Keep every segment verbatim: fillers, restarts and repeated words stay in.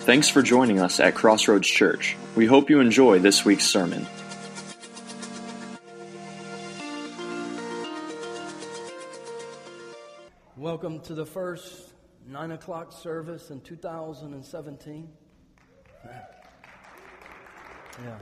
Thanks for joining us at Crossroads Church. We hope you enjoy this week's sermon. Welcome to the first nine o'clock service in two thousand seventeen. Yeah.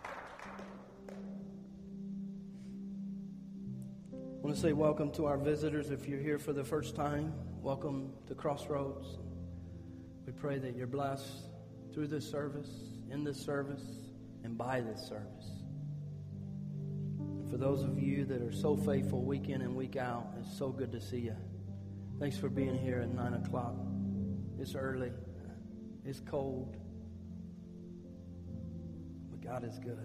I want to say welcome to our visitors. If you're here for the first time, welcome to Crossroads. We pray that you're blessed through this service, in this service, and by this service. And for those of you that are so faithful week in and week out, it's so good to see you. Thanks for being here at nine o'clock. It's early. It's cold. But God is good.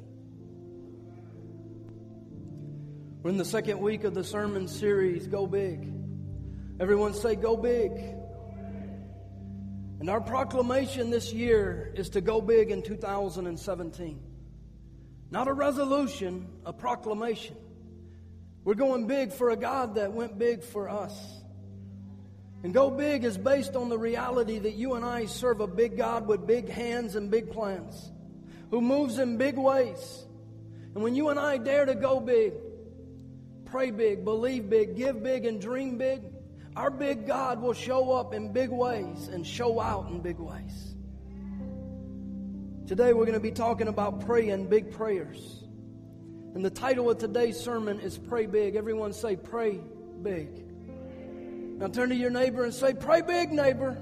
We're in the second week of the sermon series, Go Big. Everyone say, Go Big. And our proclamation this year is to go big in two thousand seventeen. Not a resolution, a proclamation. We're going big for a God that went big for us. And go big is based on the reality that you and I serve a big God with big hands and big plans, who moves in big ways. And when you and I dare to go big, pray big, believe big, give big, and dream big, our big God will show up in big ways and show out in big ways. Today we're going to be talking about praying big prayers. And the title of today's sermon is Pray Big. Everyone say, Pray Big. Now turn to your neighbor and say, Pray big, neighbor.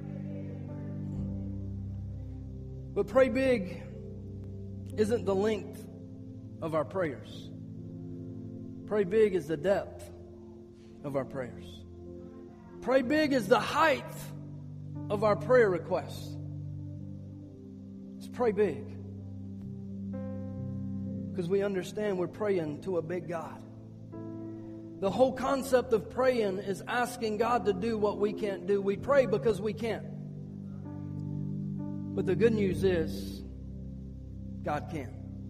But pray big isn't the length of our prayers. Pray big is the depth of our prayers. Pray big is the height of our prayer requests. Let's pray big. Because we understand we're praying to a big God. The whole concept of praying is asking God to do what we can't do. We pray because we can't. But the good news is, God can.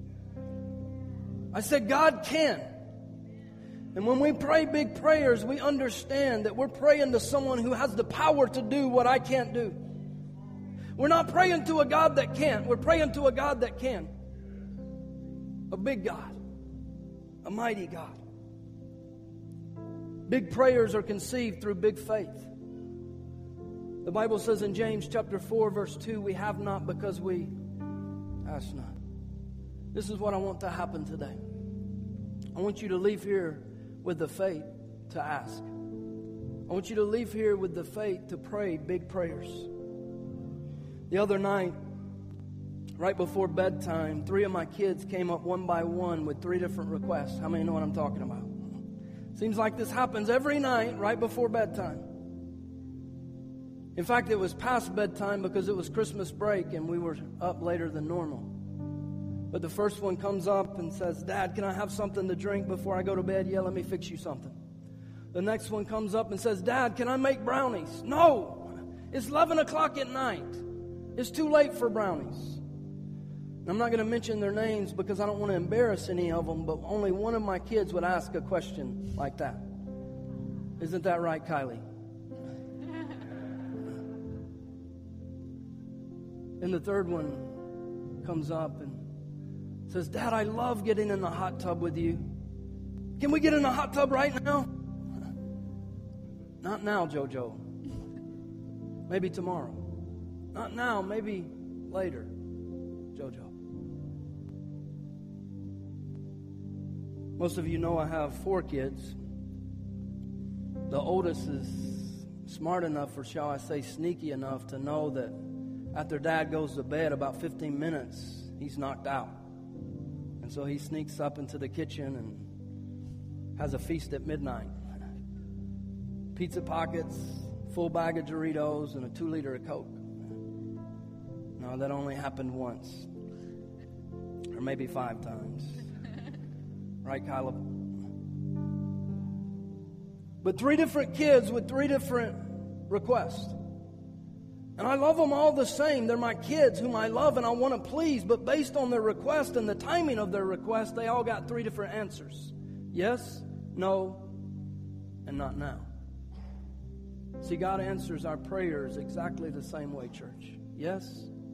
I said God can. And when we pray big prayers, we understand that we're praying to someone who has the power to do what I can't do. We're not praying to a God that can't. We're praying to a God that can. A big God. A mighty God. Big prayers are conceived through big faith. The Bible says in James chapter four, verse two, we have not because we ask not. This is what I want to happen today. I want you to leave here with the faith to ask. I want you to leave here with the faith to pray big prayers. The other night, right before bedtime, three of my kids came up one by one with three different requests. How many know what I'm talking about? Seems like this happens every night right before bedtime. In fact, it was past bedtime because it was Christmas break and we were up later than normal. But the first one comes up and says, Dad, can I have something to drink before I go to bed? Yeah, let me fix you something. The next one comes up and says, Dad, can I make brownies? No, it's eleven o'clock at night. It's too late for brownies. I'm not going to mention their names because I don't want to embarrass any of them, but only one of my kids would ask a question like that. Isn't that right, Kylie? And the third one comes up and says, Dad, I love getting in the hot tub with you. Can we get in the hot tub right now? Not now, Jojo. Maybe tomorrow. Not now, maybe later, Jojo. Most of you know I have four kids. The oldest is smart enough, or shall I say sneaky enough, to know that after Dad goes to bed, about fifteen minutes, he's knocked out. And so he sneaks up into the kitchen and has a feast at midnight. Pizza pockets, full bag of Doritos, and a two liter of Coke. No, that only happened once. Or maybe five times. Right, Kyla? But three different kids with three different requests. And I love them all the same. They're my kids whom I love and I want to please. But based on their request and the timing of their request, they all got three different answers. Yes, no, and not now. See, God answers our prayers exactly the same way, church. Yes,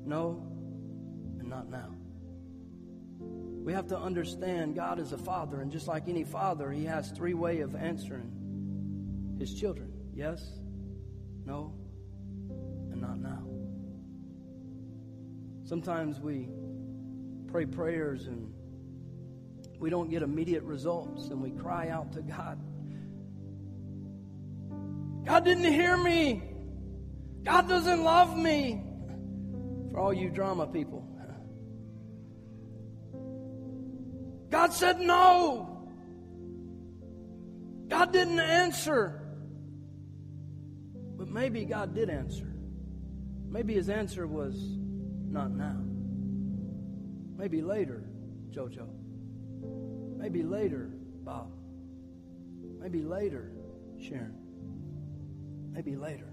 no, and not now. We have to understand God is a father, and just like any father, he has three ways of answering his children. Yes, no, and not now. Sometimes we pray prayers and we don't get immediate results, and we cry out to God. God didn't hear me. God doesn't love me. For all you drama people. God said no. God didn't answer. But maybe God did answer. Maybe his answer was not now. Maybe later, Jojo. Maybe later, Bob. Maybe later, Sharon. Maybe later.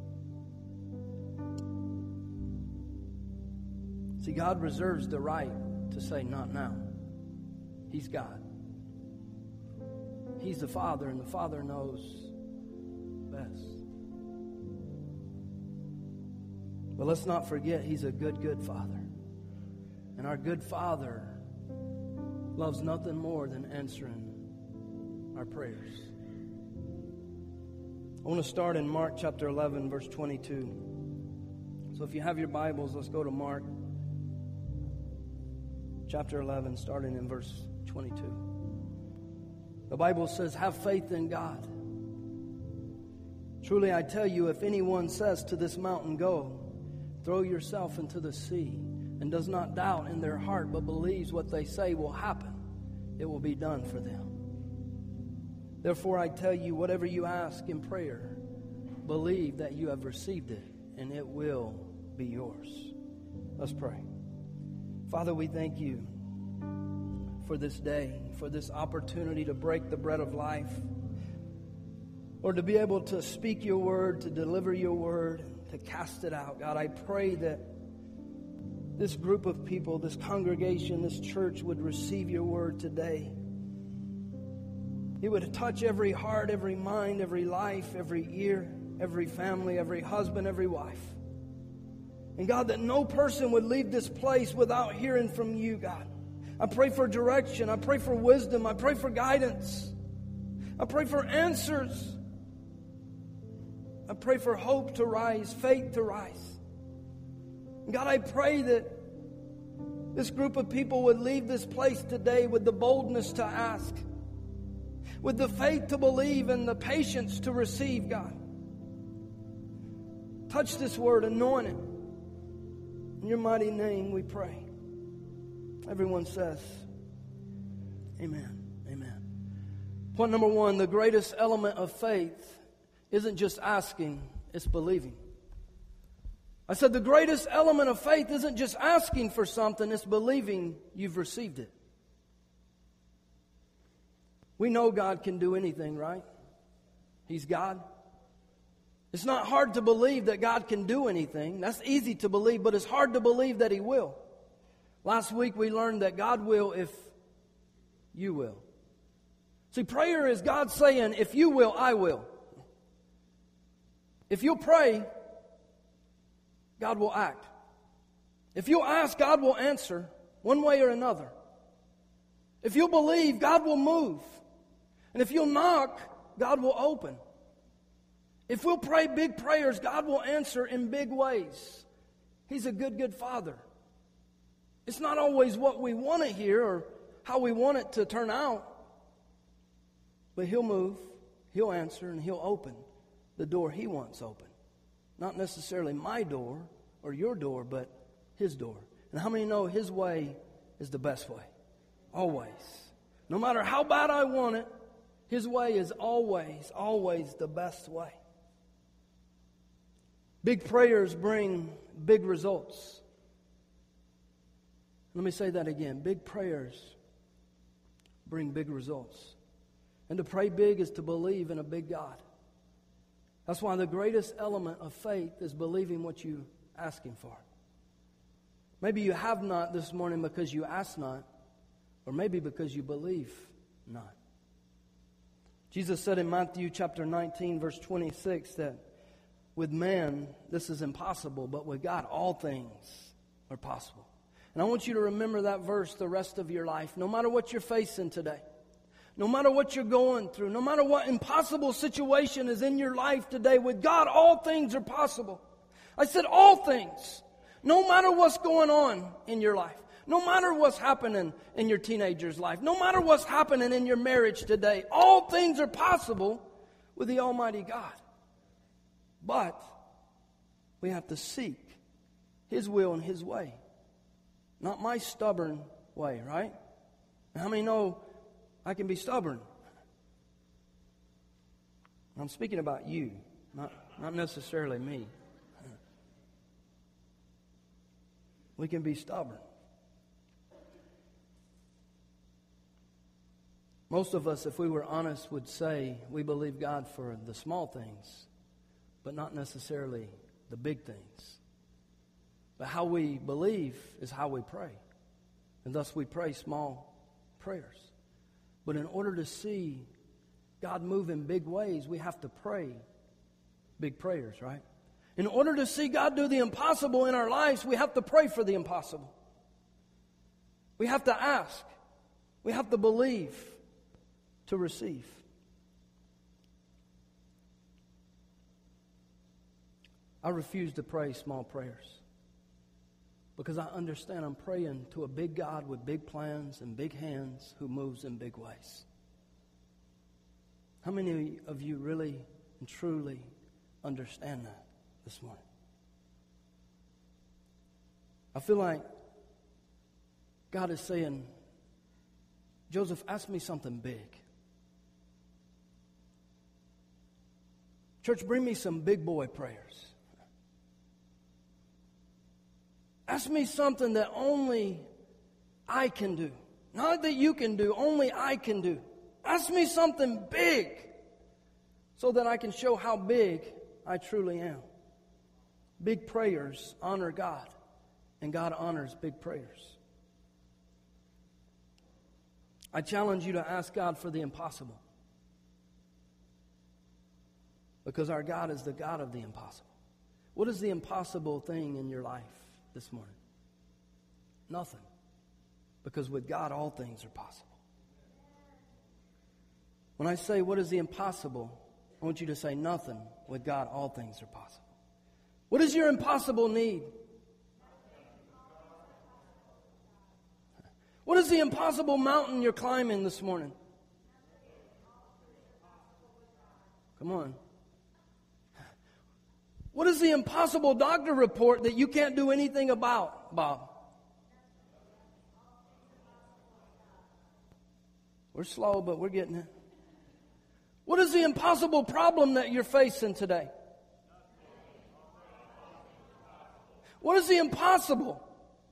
See, God reserves the right to say not now. He's God. He's the Father, and the Father knows best. But let's not forget, he's a good, good Father. And our good Father loves nothing more than answering our prayers. I want to start in Mark chapter eleven, verse twenty-two. So if you have your Bibles, let's go to Mark chapter eleven, starting in verse twenty-two. The Bible says, have faith in God. Truly I tell you, if anyone says to this mountain, go, throw yourself into the sea, and does not doubt in their heart, but believes what they say will happen, it will be done for them. Therefore I tell you, whatever you ask in prayer, believe that you have received it, and it will be yours. Let's pray. Father, we thank you for this day, for this opportunity to break the bread of life, or to be able to speak your word, to deliver your word, to cast it out. God, I pray that this group of people, this congregation, this church would receive your word today. It would touch every heart, every mind, every life, every ear, every family, every husband, every wife. And God, that no person would leave this place without hearing from you, God. I pray for direction. I pray for wisdom. I pray for guidance. I pray for answers. I pray for hope to rise, faith to rise. God, I pray that this group of people would leave this place today with the boldness to ask, with the faith to believe and the patience to receive, God. Touch this word, anoint it. In your mighty name we pray. Everyone says, amen, amen. Point number one, the greatest element of faith isn't just asking, it's believing. I said the greatest element of faith isn't just asking for something, it's believing you've received it. We know God can do anything, right? He's God. It's not hard to believe that God can do anything. That's easy to believe, but it's hard to believe that He will. Last week we learned that God will if you will. See, prayer is God saying, if you will, I will. If you'll pray, God will act. If you'll ask, God will answer one way or another. If you'll believe, God will move. And if you'll knock, God will open. If we'll pray big prayers, God will answer in big ways. He's a good, good Father. It's not always what we want to hear or how we want it to turn out. But He'll move, He'll answer, and He'll open the door He wants open. Not necessarily my door or your door, but His door. And how many know His way is the best way? Always. No matter how bad I want it, His way is always, always the best way. Big prayers bring big results. Let me say that again. Big prayers bring big results. And to pray big is to believe in a big God. That's why the greatest element of faith is believing what you're asking for. Maybe you have not this morning because you ask not, or maybe because you believe not. Jesus said in Matthew chapter nineteen, verse twenty-six, that with man this is impossible, but with God all things are possible. And I want you to remember that verse the rest of your life, no matter what you're facing today. No matter what you're going through, no matter what impossible situation is in your life today, with God, all things are possible. I said all things. No matter what's going on in your life. No matter what's happening in your teenager's life. No matter what's happening in your marriage today. All things are possible with the Almighty God. But we have to seek His will and His way. Not my stubborn way, right? How many know I can be stubborn? I'm speaking about you, not, not necessarily me. We can be stubborn. Most of us, if we were honest, would say we believe God for the small things, but not necessarily the big things. But how we believe is how we pray. And thus we pray small prayers. But in order to see God move in big ways, we have to pray big prayers, right? In order to see God do the impossible in our lives, we have to pray for the impossible. We have to ask. We have to believe to receive. I refuse to pray small prayers because I understand I'm praying to a big God with big plans and big hands who moves in big ways. How many of you really and truly understand that this morning? I feel like God is saying, Joseph, ask me something big. Church, bring me some big boy prayers. Ask me something that only I can do. Not that you can do, only I can do. Ask me something big so that I can show how big I truly am. Big prayers honor God, and God honors big prayers. I challenge you to ask God for the impossible, because our God is the God of the impossible. What is the impossible thing in your life this morning? Nothing. Because with God, all things are possible. When I say, what is the impossible? I want you to say, nothing. With God, all things are possible. What is your impossible need? What is the impossible mountain you're climbing this morning? Come on. What is the impossible doctor report that you can't do anything about, Bob? We're slow, but we're getting it. What is the impossible problem that you're facing today? What is the impossible?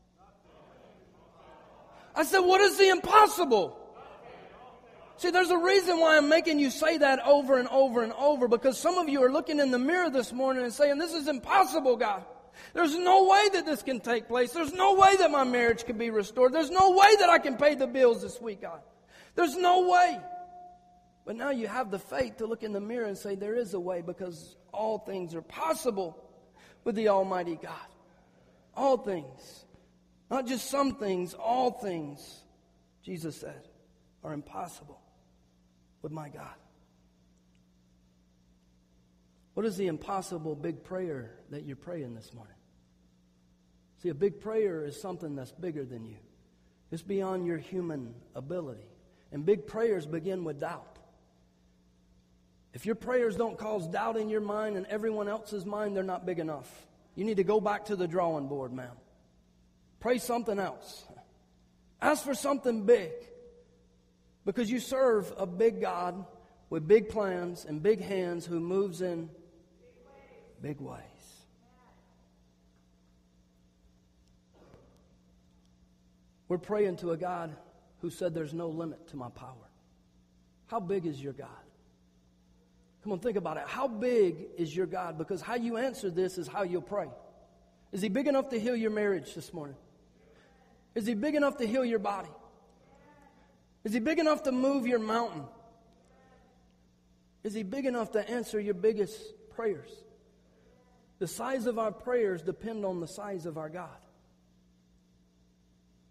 I said, what is the impossible? See, there's a reason why I'm making you say that over and over and over, because some of you are looking in the mirror this morning and saying, this is impossible, God. There's no way that this can take place. There's no way that my marriage can be restored. There's no way that I can pay the bills this week, God. There's no way. But now you have the faith to look in the mirror and say, there is a way, because all things are possible with the Almighty God. All things. Not just some things, all things, Jesus said, are impossible with my God. What is the impossible big prayer that you're praying this morning? See, a big prayer is something that's bigger than you. It's beyond your human ability. And big prayers begin with doubt. If your prayers don't cause doubt in your mind and everyone else's mind, they're not big enough. You need to go back to the drawing board, ma'am. Pray something else. Ask for something big. Because you serve a big God with big plans and big hands who moves in big ways. We're praying to a God who said there's no limit to my power. How big is your God? Come on, think about it. How big is your God? Because how you answer this is how you'll pray. Is He big enough to heal your marriage this morning? Is He big enough to heal your body? Is He big enough to move your mountain? Is He big enough to answer your biggest prayers? The size of our prayers depend on the size of our God.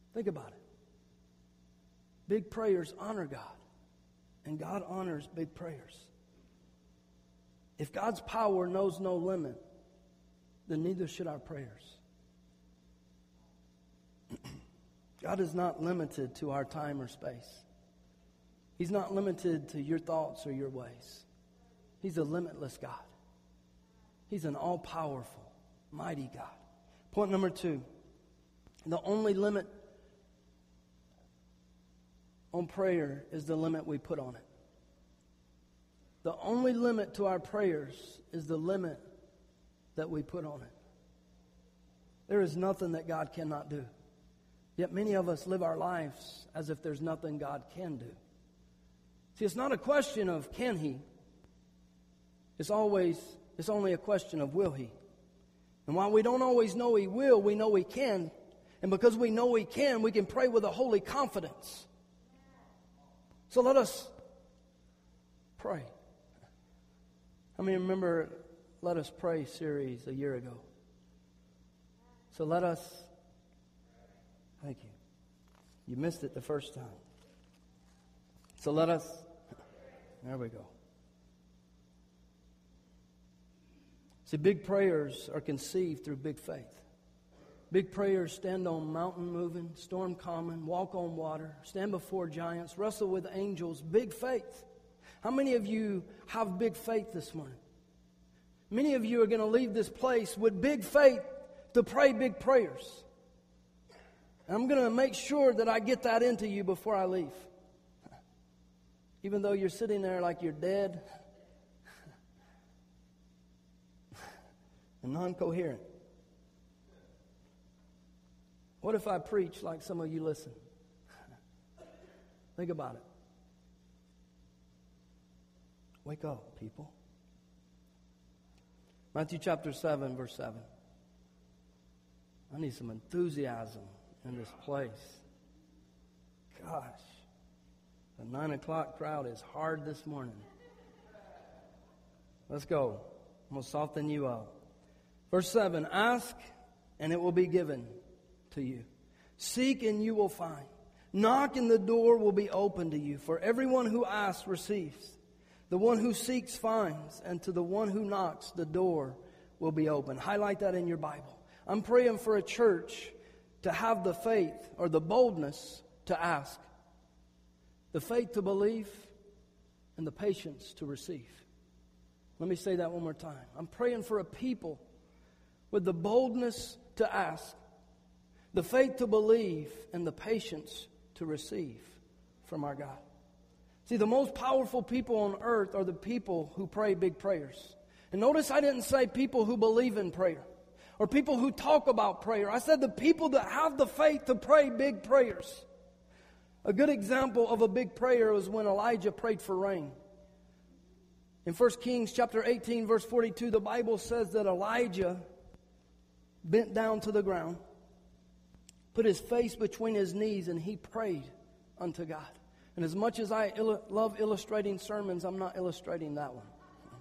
Think about it. Big prayers honor God, and God honors big prayers. If God's power knows no limit, then neither should our prayers. God is not limited to our time or space. He's not limited to your thoughts or your ways. He's a limitless God. He's an all-powerful, mighty God. Point number two. The only limit on prayer is the limit we put on it. The only limit to our prayers is the limit that we put on it. There is nothing that God cannot do. Yet many of us live our lives as if there's nothing God can do. See, it's not a question of can He. It's always, it's only a question of will He. And while we don't always know He will, we know He can. And because we know He can, we can pray with a holy confidence. So let us pray. How many remember Let Us Pray series a year ago? So let us, thank you. You missed it the first time. So let us, there we go. See, big prayers are conceived through big faith. Big prayers stand on mountain moving, storm calming, walk on water, stand before giants, wrestle with angels, big faith. How many of you have big faith this morning? Many of you are going to leave this place with big faith to pray big prayers. And I'm going to make sure that I get that into you before I leave. Even though you're sitting there like you're dead and non-coherent. What if I preach like some of you listen? Think about it. Wake up, people. Matthew chapter seven, verse seven. I need some enthusiasm in this place. Gosh, the nine o'clock crowd is hard this morning. Let's go. I'm going to soften you up. Verse seven, ask and it will be given to you. Seek and you will find. Knock and the door will be open to you. For everyone who asks receives. The one who seeks finds. And to the one who knocks, the door will be open. Highlight that in your Bible. I'm praying for a church to have the faith or the boldness to ask. The faith to believe and the patience to receive. Let me say that one more time. I'm praying for a people with the boldness to ask, the faith to believe, and the patience to receive from our God. See, the most powerful people on earth are the people who pray big prayers. And notice I didn't say people who believe in prayer or people who talk about prayer. I said the people that have the faith to pray big prayers. A good example of a big prayer was when Elijah prayed for rain. In First Kings chapter eighteen, verse forty-two, the Bible says that Elijah bent down to the ground, put his face between his knees, and he prayed unto God. And as much as I il- love illustrating sermons, I'm not illustrating that one.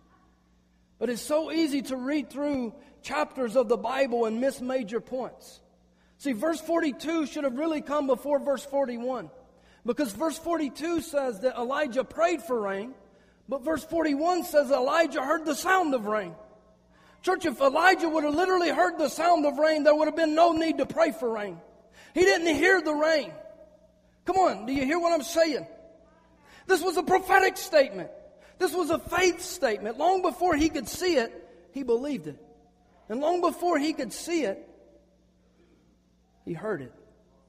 But it's so easy to read through chapters of the Bible and miss major points. See, verse forty-two should have really come before verse forty-one. Because verse forty-two says that Elijah prayed for rain, but verse forty-one says Elijah heard the sound of rain. Church, if Elijah would have literally heard the sound of rain, there would have been no need to pray for rain. He didn't hear the rain. Come on, do you hear what I'm saying? This was a prophetic statement. This was a faith statement. Long before he could see it, he believed it. And long before he could see it, he heard it.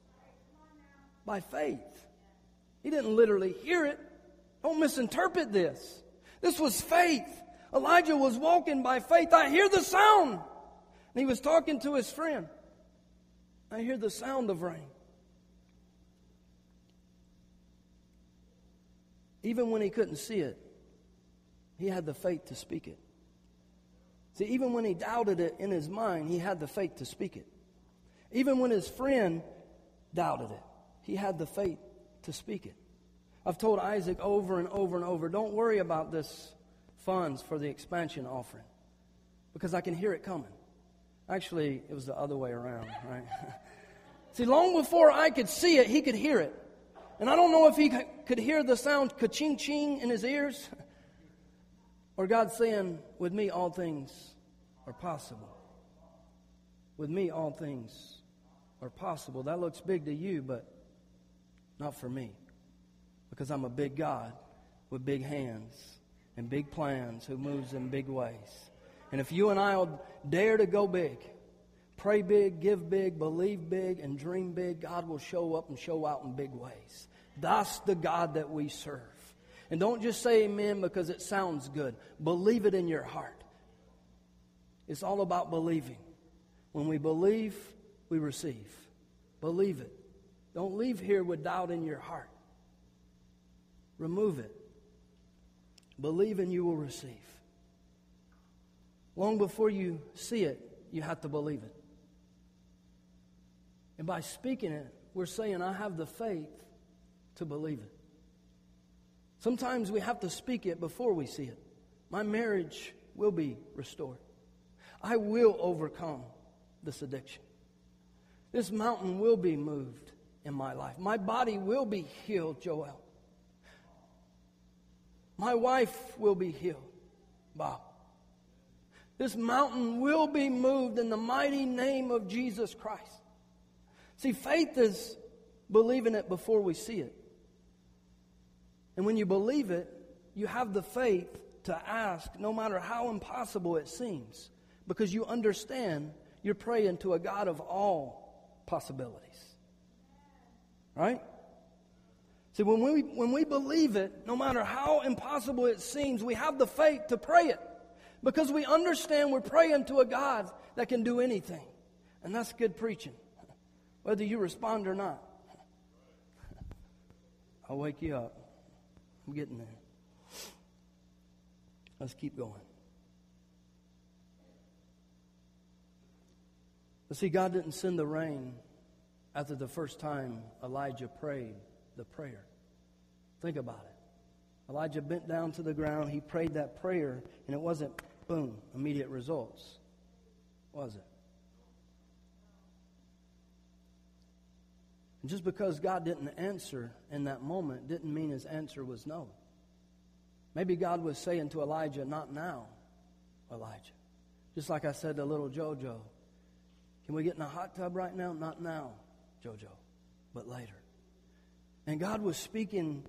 By faith. He didn't literally hear it. Don't misinterpret this. This was faith. Elijah was walking by faith. I hear the sound. And he was talking to his friend. I hear the sound of rain. Even when he couldn't see it, he had the faith to speak it. See, even when he doubted it in his mind, he had the faith to speak it. Even when his friend doubted it, he had the faith to speak it. I've told Isaac over and over and over, don't worry about this funds for the expansion offering, because I can hear it coming. Actually, it was the other way around, right? See, long before I could see it, he could hear it. And I don't know if he could hear the sound ka-ching ching in his ears, or God saying, with me all things are possible. With me all things are possible. That looks big to you, but not for me. Because I'm a big God with big hands and big plans who moves in big ways. And if you and I will dare to go big, pray big, give big, believe big, and dream big, God will show up and show out in big ways. That's the God that we serve. And don't just say amen because it sounds good. Believe it in your heart. It's all about believing. When we believe, we receive. Believe it. Don't leave here with doubt in your heart. Remove it. Believe and you will receive. Long before you see it, you have to believe it. And by speaking it, we're saying, I have the faith to believe it. Sometimes we have to speak it before we see it. My marriage will be restored. I will overcome this addiction. This mountain will be moved in my life. My body will be healed, Joel. My wife will be healed, Bob. This mountain will be moved in the mighty name of Jesus Christ. See, faith is believing it before we see it. And when you believe it, you have the faith to ask no matter how impossible it seems. Because you understand you're praying to a God of all possibilities. Right? See, when we, when we believe it, no matter how impossible it seems, we have the faith to pray it. Because we understand we're praying to a God that can do anything. And that's good preaching. Whether you respond or not. I'll wake you up. I'm getting there. Let's keep going. But see, God didn't send the rain after the first time Elijah prayed the prayer. Think about it. Elijah bent down to the ground. He prayed that prayer, and it wasn't, boom, immediate results. Was it? And just because God didn't answer in that moment didn't mean his answer was no. Maybe God was saying to Elijah, not now, Elijah. Just like I said to little Jojo, can we get in a hot tub right now? Not now, Jojo, but later. And God was speaking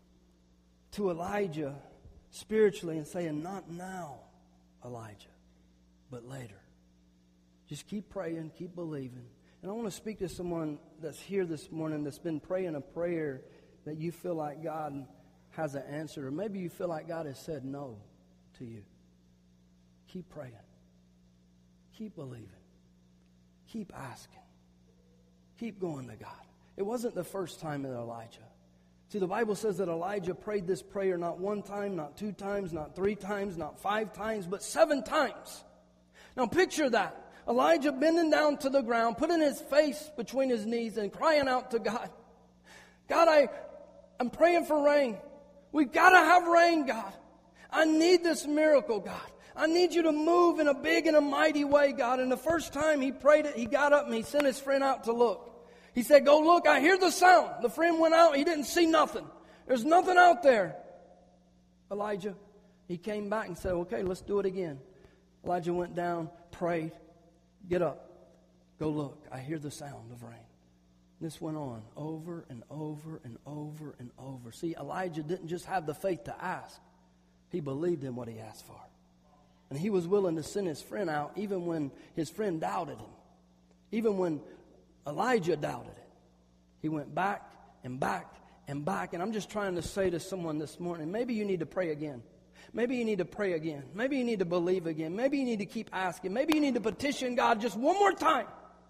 to Elijah spiritually and saying, not now, Elijah, but later. Just keep praying, keep believing. And I want to speak to someone that's here this morning that's been praying a prayer that you feel like God hasn't answered. Or maybe you feel like God has said no to you. Keep praying. Keep believing. Keep asking. Keep going to God. It wasn't the first time in Elijah. See, the Bible says that Elijah prayed this prayer not one time, not two times, not three times, not five times, but seven times. Now picture that. Elijah bending down to the ground, putting his face between his knees and crying out to God. God, I, I'm praying for rain. We've got to have rain, God. I need this miracle, God. I need you to move in a big and a mighty way, God. And the first time he prayed it, he got up and he sent his friend out to look. He said, go look, I hear the sound. The friend went out, he didn't see nothing. There's nothing out there. Elijah, he came back and said, okay, let's do it again. Elijah went down, prayed. Get up. Go look. I hear the sound of rain. This went on over and over and over and over. See, Elijah didn't just have the faith to ask. He believed in what he asked for. And he was willing to send his friend out even when his friend doubted him. Even when Elijah doubted it. He went back and back and back. And I'm just trying to say to someone this morning, maybe you need to pray again. Maybe you need to pray again. Maybe you need to believe again. Maybe you need to keep asking. Maybe you need to petition God just one more time.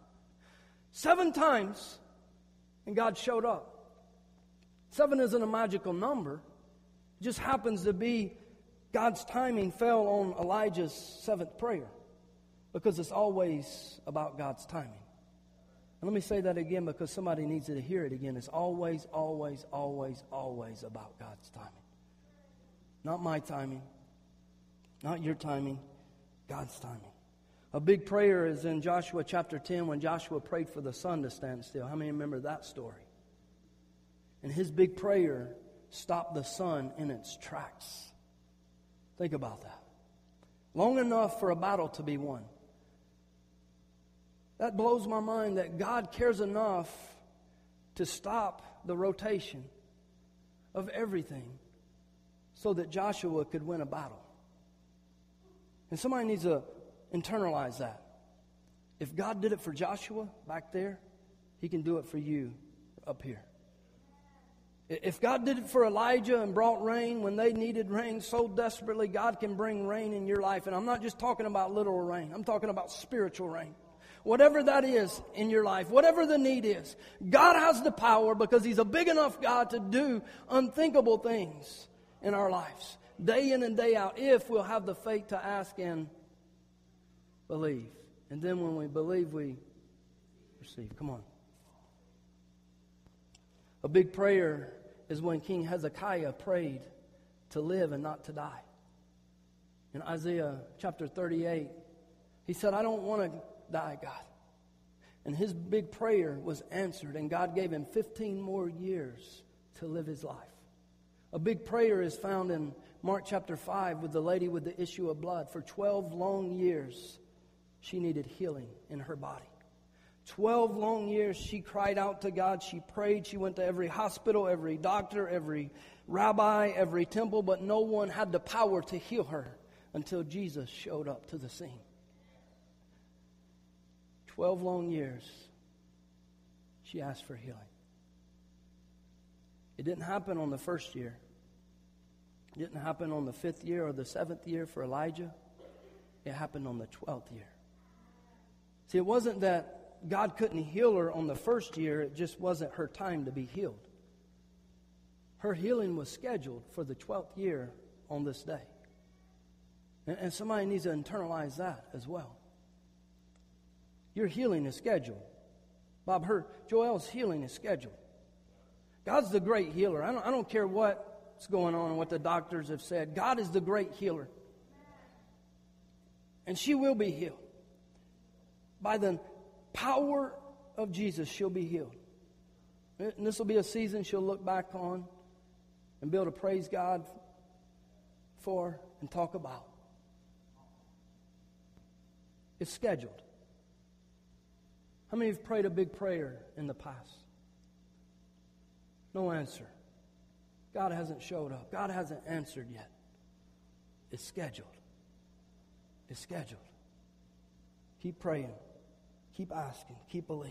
Seven times, and God showed up. Seven isn't a magical number. It just happens to be God's timing fell on Elijah's seventh prayer. Because it's always about God's timing. And let me say that again because somebody needs to hear it again. It's always, always, always, always about God's timing. Not my timing. Not your timing. God's timing. A big prayer is in Joshua chapter ten when Joshua prayed for the sun to stand still. How many remember that story? And his big prayer stopped the sun in its tracks. Think about that. Long enough for a battle to be won. That blows my mind that God cares enough to stop the rotation of everything so that Joshua could win a battle. And somebody needs to internalize that. If God did it for Joshua back there, He can do it for you up here. If God did it for Elijah and brought rain when they needed rain so desperately, God can bring rain in your life. And I'm not just talking about literal rain. I'm talking about spiritual rain. Whatever that is in your life, whatever the need is, God has the power because He's a big enough God to do unthinkable things in our lives, day in and day out, if we'll have the faith to ask and believe. And then when we believe, we receive. Come on. A big prayer is when King Hezekiah prayed to live and not to die. In Isaiah chapter thirty-eight, he said, I don't want to die, God. And his big prayer was answered, and God gave him fifteen more years to live his life. A big prayer is found in Mark chapter five with the lady with the issue of blood. For twelve long years, she needed healing in her body. Twelve long years she cried out to God. She prayed. She went to every hospital, every doctor, every rabbi, every temple, but no one had the power to heal her until Jesus showed up to the scene. Twelve long years she asked for healing. It didn't happen on the first year. It didn't happen on the fifth year or the seventh year for Elijah. It happened on the twelfth year. See, it wasn't that God couldn't heal her on the first year. It just wasn't her time to be healed. Her healing was scheduled for the twelfth year on this day. And, and somebody needs to internalize that as well. Your healing is scheduled. Bob, her, Joel's healing is scheduled. God's the great healer. I don't, I don't care what's going on and what the doctors have said. God is the great healer. And she will be healed. By the power of Jesus, she'll be healed. And this will be a season she'll look back on and be able to praise God for and talk about. It's scheduled. How many have prayed a big prayer in the past? No answer. God hasn't showed up. God hasn't answered yet. It's scheduled. It's scheduled. Keep praying. Keep asking. Keep believing.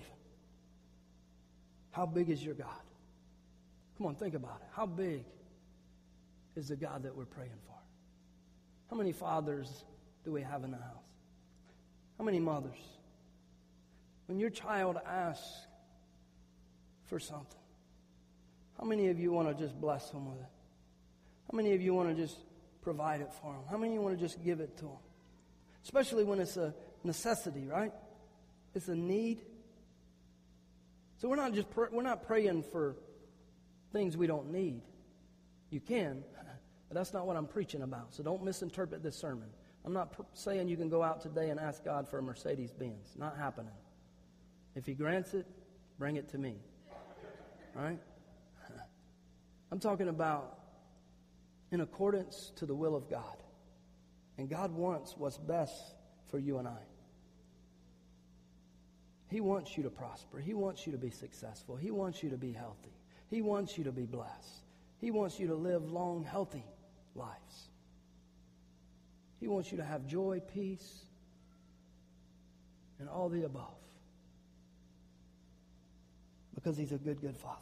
How big is your God? Come on, think about it. How big is the God that we're praying for? How many fathers do we have in the house? How many mothers? When your child asks for something, how many of you want to just bless them with it? How many of you want to just provide it for them? How many of you want to just give it to them? Especially when it's a necessity, right? It's a need. So we're not just pr- we're not praying for things we don't need. You can, but that's not what I'm preaching about. So don't misinterpret this sermon. I'm not pr- saying you can go out today and ask God for a Mercedes-Benz. Not happening. If He grants it, bring it to me. All right? I'm talking about in accordance to the will of God. And God wants what's best for you and I. He wants you to prosper. He wants you to be successful. He wants you to be healthy. He wants you to be blessed. He wants you to live long, healthy lives. He wants you to have joy, peace, and all the above. Because He's a good, good Father.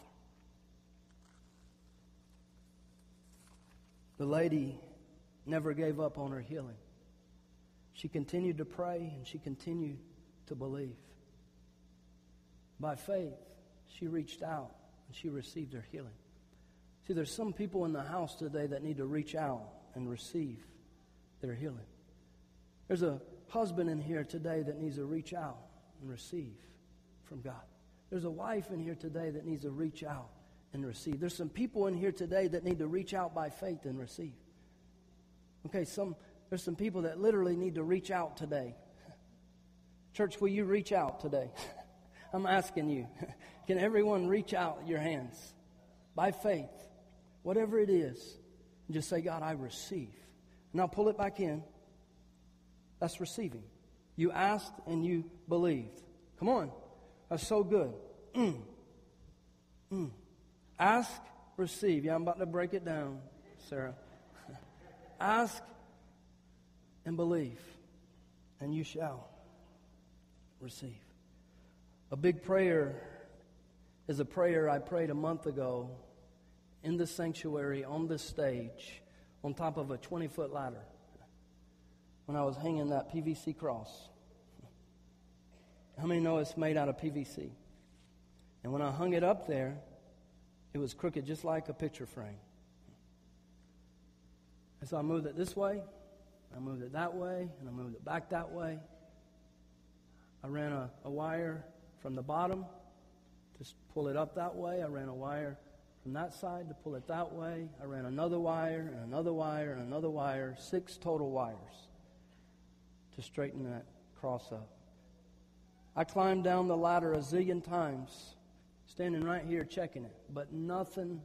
The lady never gave up on her healing. She continued to pray and she continued to believe. By faith, she reached out and she received her healing. See, there's some people in the house today that need to reach out and receive their healing. There's a husband in here today that needs to reach out and receive from God. There's a wife in here today that needs to reach out and receive. There's some people in here today that need to reach out by faith and receive. Okay, some there's some people that literally need to reach out today Church, will you reach out today? I'm asking you. Can everyone reach out your hands by faith, whatever it is, and just say, God, I receive. Now pull it back in. That's receiving. You asked and you believed. Come on. That's so good. Mm. Mm. Ask, receive. Yeah, I'm about to break it down, Sarah. Ask and believe, and you shall receive. A big prayer is a prayer I prayed a month ago in the sanctuary on this stage on top of a twenty-foot ladder when I was hanging that P V C cross. How many know it's made out of P V C? And when I hung it up there, it was crooked just like a picture frame. And so I moved it this way, I moved it that way, and I moved it back that way. I ran a, a wire from the bottom to pull it up that way. I ran a wire from that side to pull it that way. I ran another wire and another wire and another wire, six total wires to straighten that cross up. I climbed down the ladder a zillion times, standing right here checking it, but nothing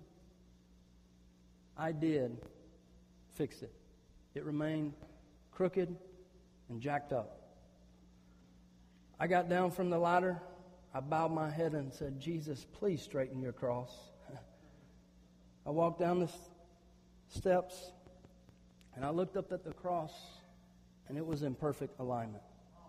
I did fixed it. It remained crooked and jacked up. I got down from the ladder. I bowed my head and said, Jesus, please straighten your cross. I walked down the steps, and I looked up at the cross, and it was in perfect alignment.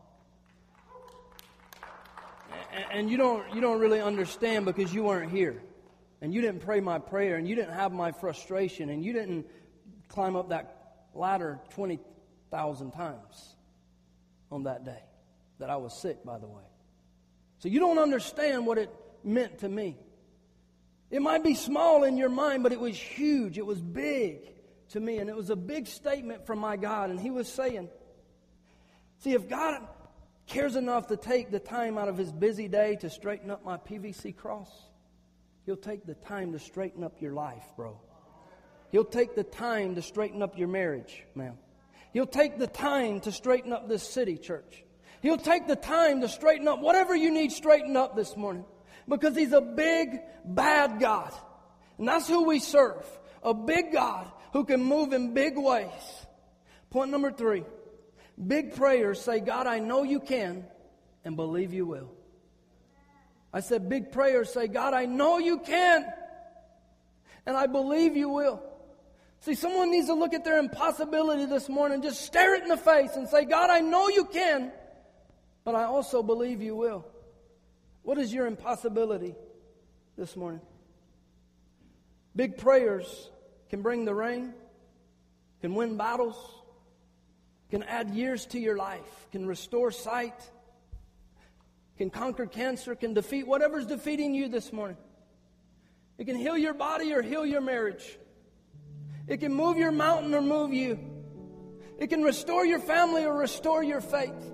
And you don't you don't really understand because you weren't here. And you didn't pray my prayer, and you didn't have my frustration, and you didn't climb up that ladder twenty thousand times on that day that I was sick, by the way. So you don't understand what it meant to me. It might be small in your mind, but it was huge. It was big to me, and it was a big statement from my God. And He was saying, see, if God cares enough to take the time out of His busy day to straighten up my P V C cross, He'll take the time to straighten up your life, bro. He'll take the time to straighten up your marriage, ma'am. He'll take the time to straighten up this city, church. He'll take the time to straighten up whatever you need straightened up this morning. Because He's a big, bad God. And that's who we serve. A big God who can move in big ways. Point number three. Big prayers say, God, I know you can and believe you will. I said big prayers say, God, I know you can and I believe you will. See, someone needs to look at their impossibility this morning, just stare it in the face and say, God, I know you can, but I also believe you will. What is your impossibility this morning? Big prayers can bring the rain, can win battles, can add years to your life, can restore sight, can conquer cancer, can defeat whatever's defeating you this morning. It can heal your body or heal your marriage. It can move your mountain or move you. It can restore your family or restore your faith.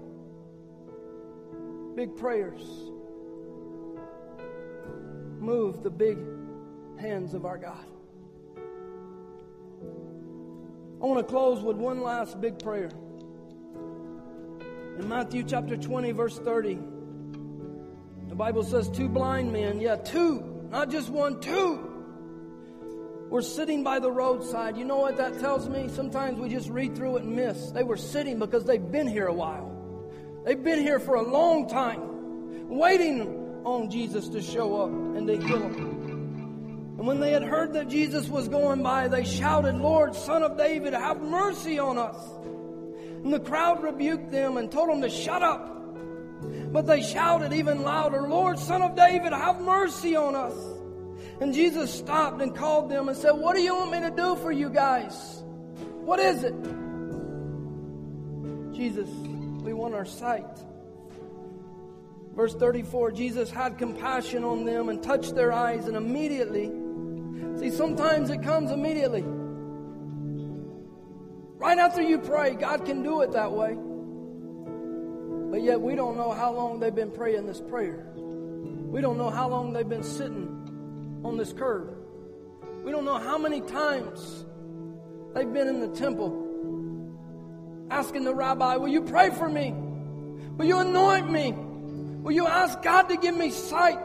Big prayers move the big hands of our God. I want to close with one last big prayer. In Matthew chapter twenty, verse thirty, the Bible says two blind men, yeah, two, not just one, two, were sitting by the roadside. You know what that tells me? Sometimes we just read through it and miss. They were sitting because they've been here a while. They've been here for a long time, waiting on Jesus to show up and to heal them. And when they had heard that Jesus was going by, they shouted, Lord, Son of David, have mercy on us. And the crowd rebuked them and told them to shut up. But they shouted even louder, Lord, Son of David, have mercy on us. And Jesus stopped and called them and said, what do you want me to do for you guys? What is it? Jesus, we want our sight. Verse thirty-four, Jesus had compassion on them and touched their eyes, and immediately, see, sometimes it comes immediately. Right after you pray, God can do it that way. But yet we don't know how long they've been praying this prayer. We don't know how long they've been sitting on this curb. We don't know how many times they've been in the temple asking the rabbi, will you pray for me? Will you anoint me? Will you ask God to give me sight?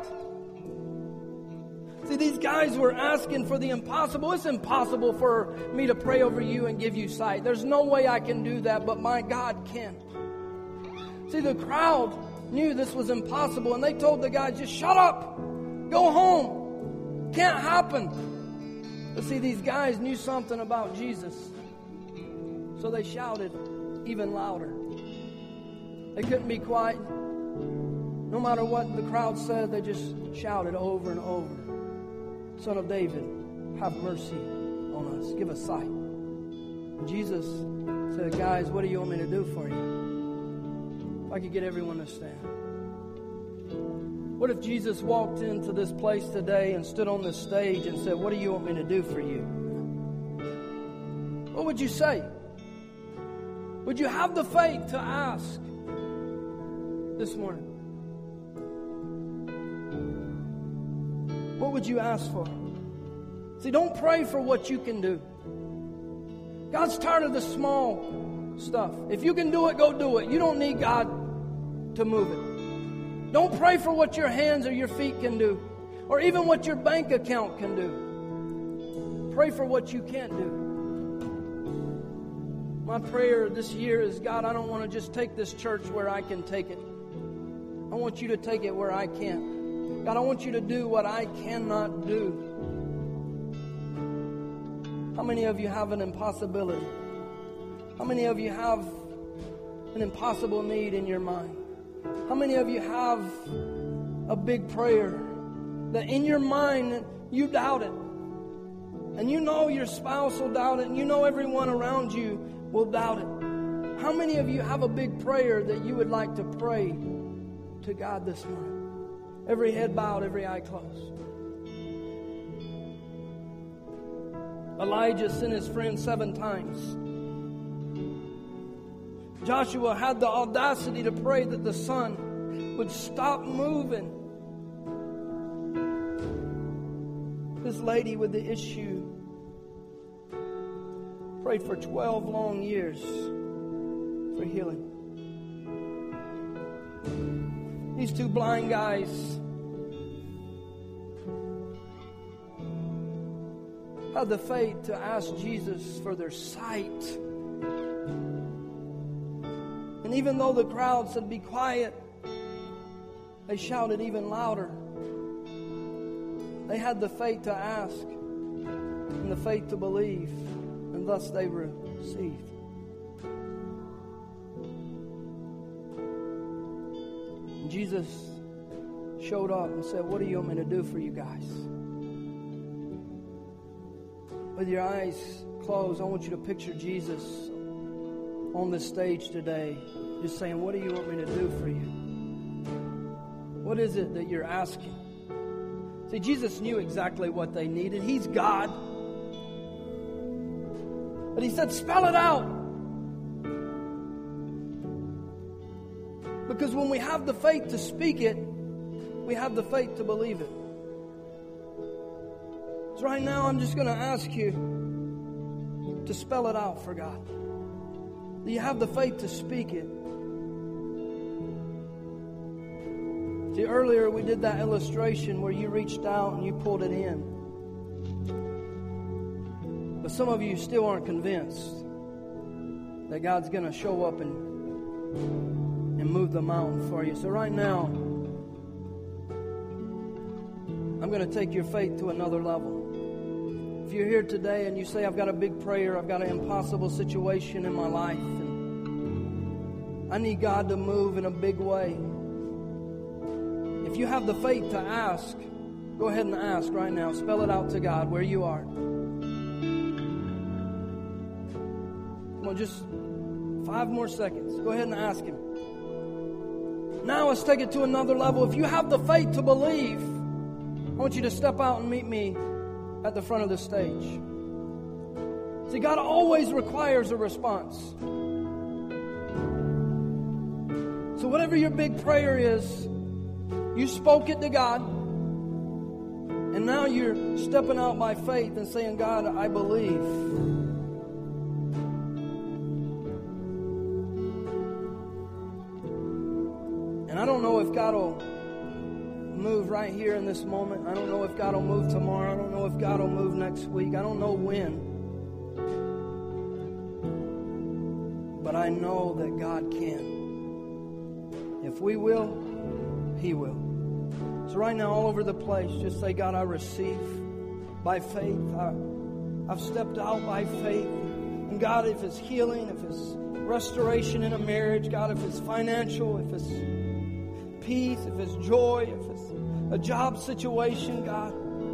See, these guys were asking for the impossible. It's impossible for me to pray over you and give you sight. There's no way I can do that, but my God can. See, the crowd knew this was impossible, and they told the guys, just shut up. Go home. Can't happen. But see, these guys knew something about Jesus. So they shouted even louder. They couldn't be quiet. No matter what the crowd said, they just shouted over and over. Son of David, have mercy on us. Give us sight. And Jesus said, guys, what do you want me to do for you? If I could get everyone to stand. What if Jesus walked into this place today and stood on this stage and said, what do you want me to do for you? What would you say? Would you have the faith to ask this morning? What would you ask for? See, don't pray for what you can do. God's tired of the small stuff. If you can do it, go do it. You don't need God to move it. Don't pray for what your hands or your feet can do, or even what your bank account can do. Pray for what you can't do. My prayer this year is, God, I don't want to just take this church where I can take it. I want you to take it where I can't. God, I want you to do what I cannot do. How many of you have an impossibility? How many of you have an impossible need in your mind? How many of you have a big prayer that in your mind you doubt it? And you know your spouse will doubt it, and you know everyone around you will doubt it. How many of you have a big prayer that you would like to pray to God this morning? Every head bowed, every eye closed. Elijah sent his friend seven times. Joshua had the audacity to pray that the sun would stop moving. This lady with the issue prayed for twelve long years for healing. These two blind guys had the faith to ask Jesus for their sight. And even though the crowd said, be quiet, they shouted even louder. They had the faith to ask and the faith to believe, and thus they received. And Jesus showed up and said, what do you want me to do for you guys? With your eyes closed, I want you to picture Jesus on this stage today, just saying, what do you want me to do for you? What is it that you're asking? See, Jesus knew exactly what they needed. He's God. But he said, spell it out. Because when we have the faith to speak it, we have the faith to believe it. So right now, I'm just going to ask you to spell it out for God. Do you have the faith to speak it? See, earlier we did that illustration where you reached out and you pulled it in. But some of you still aren't convinced that God's going to show up and, and move the mountain for you. So right now, I'm going to take your faith to another level. If you're here today and you say, I've got a big prayer, I've got an impossible situation in my life, and I need God to move in a big way. If you have the faith to ask, go ahead and ask right now. Spell it out to God where you are. Come on, just five more seconds. Go ahead and ask Him. Now let's take it to another level. If you have the faith to believe, I want you to step out and meet me at the front of the stage. See, God always requires a response. So whatever your big prayer is, you spoke it to God, and now you're stepping out by faith and saying, God, I believe. I don't know if God will move right here in this moment. I don't know if God will move tomorrow. I don't know if God will move next week. I don't know when. But I know that God can. If we will, He will. So right now, all over the place, just say, God, I receive by faith. I, I've stepped out by faith. And God, if it's healing, if it's restoration in a marriage, God, if it's financial, if it's peace, if it's joy, if it's a job situation, God.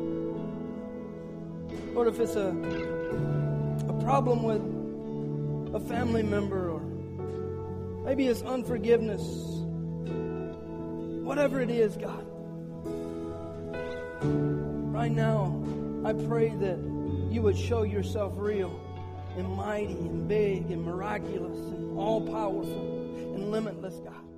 Lord, if it's a, a problem with a family member, or maybe it's unforgiveness, whatever it is, God. Right now, I pray that you would show yourself real and mighty and big and miraculous and all-powerful and limitless, God.